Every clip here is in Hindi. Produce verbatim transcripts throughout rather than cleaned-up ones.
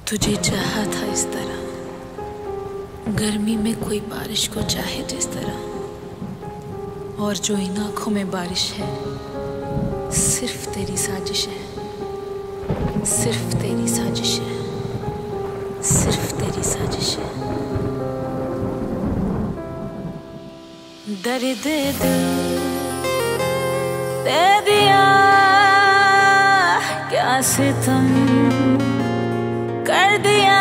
तुझे चाहा था इस तरह, गर्मी में कोई बारिश को चाहे जिस तरह, और जो इन आँखों में बारिश है सिर्फ तेरी साजिश है, सिर्फ तेरी साजिश है, सिर्फ तेरी साजिश है। दर्द दिल दे दिया क्या सितम कर दिया,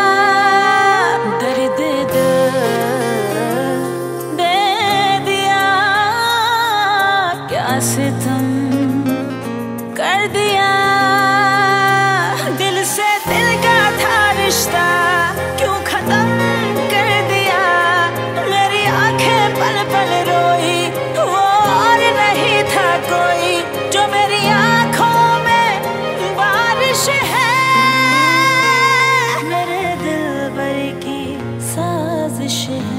दर्द दिल दे दिया क्या सितम कर दिया। दिल से दिल का था रिश्ता क्यों खत्म कर दिया, मेरी आंखें पल पल रोई वो और नहीं था कोई, जो मेरी आंखों में बारिश है। मेरे दिल भर की साजिश है।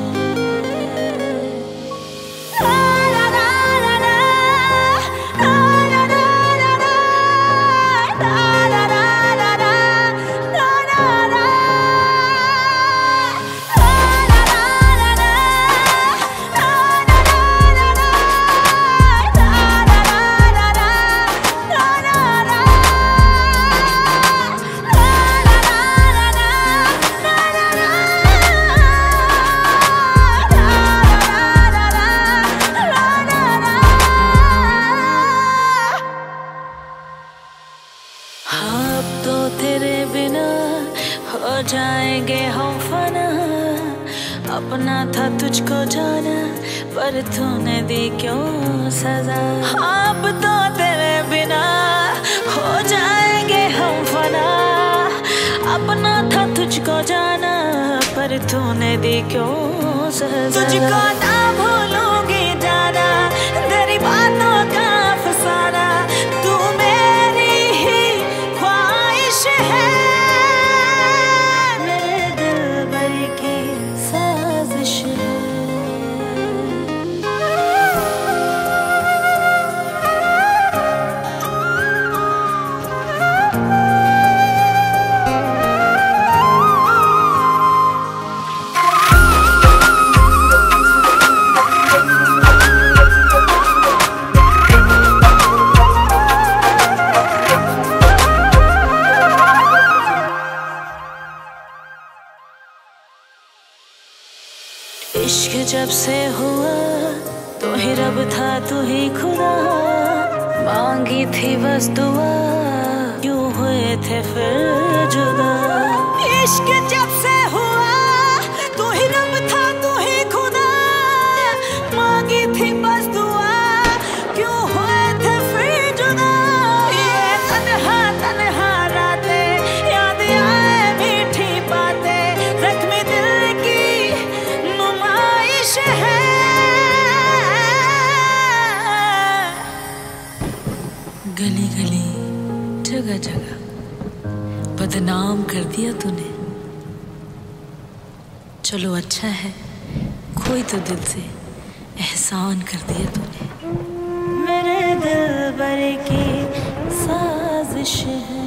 अब तो तेरे बिना हो जाएंगे हम फना, अपना था तुझको जाना पर तूने दी क्यों सजा। अब तो तेरे बिना हो जाएंगे हम फना, अपना था तुझको जाना पर तूने दी क्यों सजा। तुझको ना भूलूंगी जाना तेरी बातों का अफसाना, तू मेरी ही ख्वाहिश है। मेरे दिल भर की साजिश है। इश्क जब से हुआ तो ही रब था तू ही खुदा, मांगी थी बस दुआ क्यों हुए थे फिर जुदा। इश्क जब से हुआ तू ही रब था तू ही खुदा, मांगी थी बस दुआ क्यों हुए थे फिर जुदा। ये तन्हा तन्हा रातें याद आए मीठी बातें, जख्मी दिल की नुमाइश है। गली गली जगह जगह बदनाम कर दिया तूने, चलो अच्छा है कोई तो दिल से एहसान कर दिया तूने। मेरे दिल भर की साजिश है।